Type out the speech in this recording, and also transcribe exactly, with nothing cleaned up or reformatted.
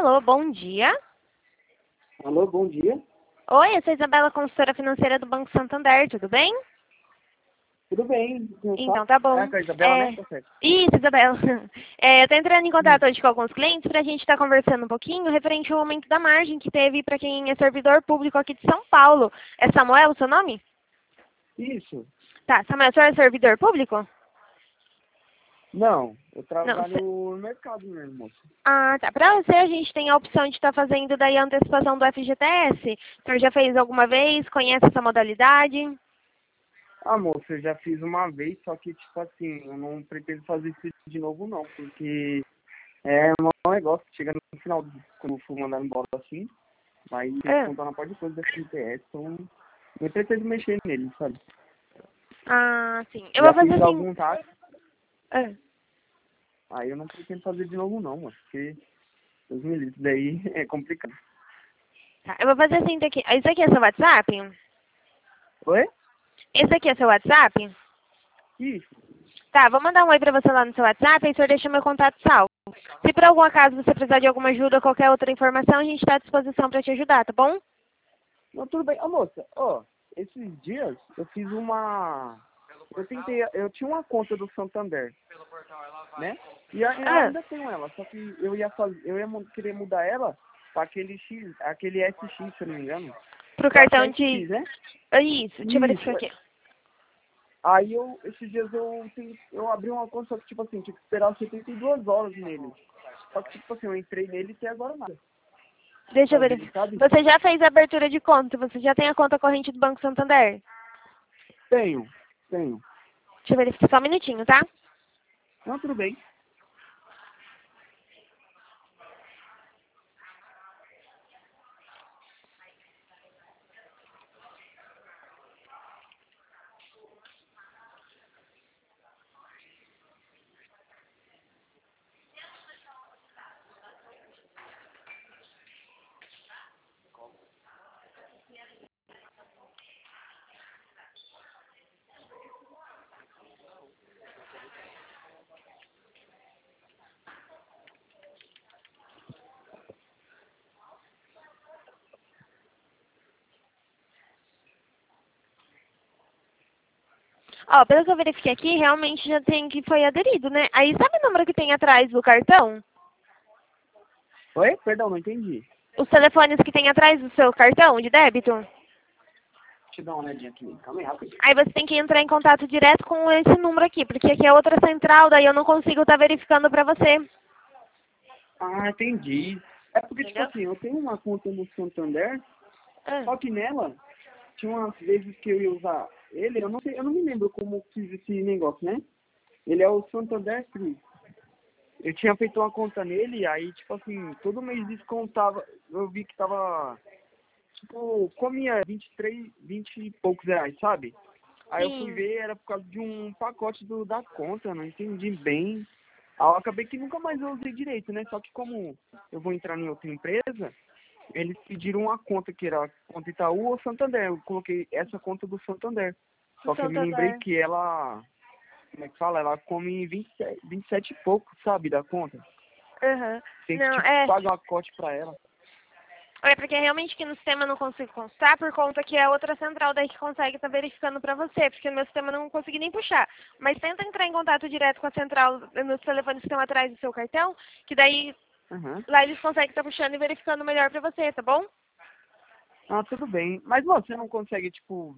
Alô, bom dia. Alô, bom dia. Oi, eu sou a Isabela, consultora financeira do Banco Santander, tudo bem? Tudo bem? Então, tá bom. É com a Isabela, É... né? Tá certo. Isso, Isabela. É, eu tô entrando em Hum. contato hoje com alguns clientes para a gente estar conversando um pouquinho referente ao aumento da margem que teve para quem é servidor público aqui de São Paulo. É Samuel o seu nome? Isso. Tá, Samuel, o senhor é servidor público? Não, eu Não. trabalho cê- no mercado mesmo, moço. Ah, tá. Para você, a gente tem a opção de estar fazendo daí a antecipação do F G T S. O senhor já fez alguma vez? Conhece essa modalidade? Ah, moço, eu já fiz uma vez, só que, tipo assim, eu não pretendo fazer isso de novo, não, porque é um negócio que chega no final, do- quando eu for mandar embora assim, vai ter que Ah, contar na parte de coisa da F G S, então eu pretendo mexer nele, sabe? ah, sim. Eu Já vou fazer fiz assim. algum táxi, Ah. aí eu não pretendo fazer de novo, não, moço, porque Deus me livre, daí é complicado. Tá, eu vou fazer assim daqui. Esse aqui é seu WhatsApp? Oi? Esse aqui é seu WhatsApp? Isso. Tá, vou mandar um oi pra você lá no seu WhatsApp, aí o senhor deixa meu contato salvo. Se por algum acaso você precisar de alguma ajuda ou qualquer outra informação, a gente está à disposição para te ajudar, tá bom? Não, tudo bem. Ô, moça, ó, esses dias eu fiz uma... Eu tentei... Eu tinha uma conta do Santander, né? E a- eu Ah, ainda tenho ela, só que eu ia fazer... Eu ia mu- querer mudar ela para aquele X, aquele S X, se eu não me engano. pro Eu acho que cartão é de... S X, né? Ah, isso, deixa eu verificar Isso. aqui. Aí eu, esses dias eu, ten- eu abri uma conta, só que, tipo assim, tinha que esperar setenta e duas horas nele. Só que, tipo assim, eu entrei nele e até agora nada. Deixa eu Fazer, verificar. sabe? Você já fez a abertura de conta? Você já tem a conta corrente do Banco Santander? Tenho, tenho. Deixa eu verificar só um minutinho, tá? Não, tudo bem. Ó, pelo que eu verifiquei aqui, realmente já tem que foi aderido, né? Aí sabe o número que tem atrás do cartão? Oi? Perdão, não entendi. Os telefones que tem atrás do seu cartão de débito? Deixa eu dar uma olhadinha aqui. Calma aí, rapidinho. Aí você tem que entrar em contato direto com esse número aqui, porque aqui é outra central, daí eu não consigo estar verificando pra você. Ah, entendi. É porque, tipo Entendeu? assim, eu tenho uma conta no Santander, Ah, só que nela, tinha umas vezes que eu ia usar ele, eu não sei, eu não me lembro como fiz esse negócio, né? Ele é o Santander Free. Eu tinha feito uma conta nele, aí, tipo assim, todo mês descontava, eu vi que tava, tipo, comia vinte e três, vinte e poucos reais, sabe? Aí eu fui sim. ver, era por causa de um pacote do, da conta, não entendi bem. Aí eu acabei que nunca mais eu usei direito, né? Só que como eu vou entrar em outra empresa, eles pediram uma conta que era a conta Itaú ou Santander. Eu coloquei essa conta do Santander. O Só que eu me lembrei Santander. que ela, como é que fala? Ela come vinte e sete, vinte e sete e pouco, sabe, da conta. Aham. Tem que, Não, tipo, é. pagar uma cote pra ela. É porque realmente aqui no sistema eu não consigo constar por conta que é outra central daí que consegue estar verificando pra você, porque no meu sistema eu não consegui nem puxar. Mas tenta entrar em contato direto com a central nos telefones que estão atrás do seu cartão, que daí Aham. lá eles conseguem estar puxando e verificando melhor pra você, tá bom? Ah, tudo bem. Mas você não consegue, tipo,